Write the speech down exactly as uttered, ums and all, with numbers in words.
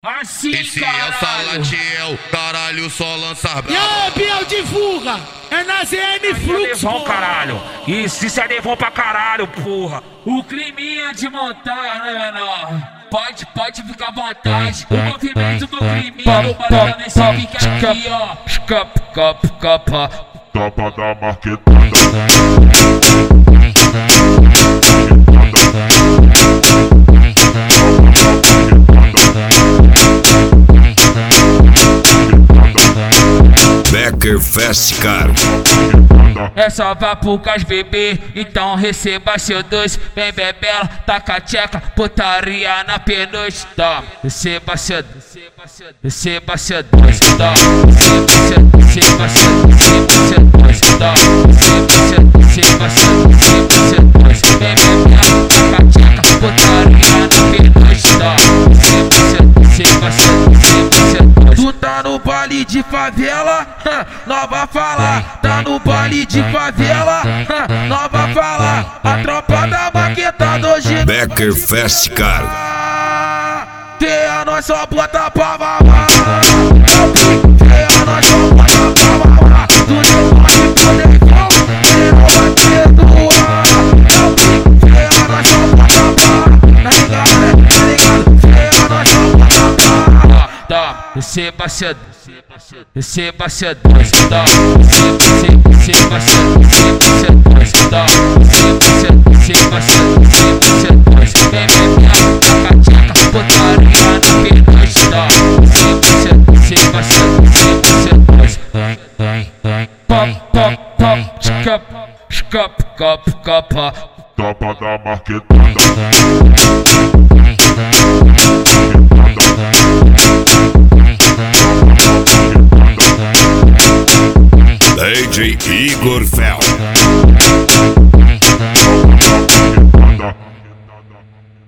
Assim, e se caralho. essa latiel, caralho, só lançar brava. E aí, Biel, divulga! É na Z N Fluxo, Devon, caralho. Isso, isso é Devon pra caralho, porra. O climinha de montanha, né, menor? Pode, pode ficar à vontade. O movimento do climinha no barulho nesse pique aqui, ó. Capa, capa, capa. Tapa da marquetada. Becker Fest, caro. É só vá pro cas bebê, então receba seu doce. Vem bebela, taca a tcheca, putaria na penugem. Toma, receba seu doce, receba seu doce. Toma, receba seu, receba seu doce. Toma, receba seu, receba seu doce. Vem bebela, taca a tcheca, putaria na penugem. Toma, receba seu, receba seu, receba seu doce. Tu tá no baile de favela, nova fala. Tá no baile de favela, nova fala. A tropa da maquetada hoje. Becker Fest, caro. Tem a nós só bota pra mamar. Tem a nós só bota pra mamar. Tu não pode poder não, tem não vai perdoar. Tem a nós só bota pra. Tá ligado, né? Tá ligado? Tem a nós só bota pra. Toma, receba cedo. Receba seu doce, toma, receba, receba seu, receba seu doce, toma, receba seu, receba seu, receba seu doce. Vem beber, taca tcheca, putaria na penugem, toma, receba seu, receba seu, receba seu doce. Pop, pop, pop, scap, scap, cap, capa. Tapa da marquetada. D J Igor Fel.